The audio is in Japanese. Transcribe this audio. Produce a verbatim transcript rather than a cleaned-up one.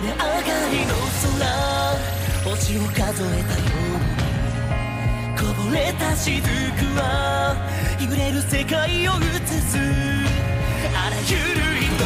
雨上がりの空、星を数えたようにこぼれた雫は揺れる世界を映す。あらゆる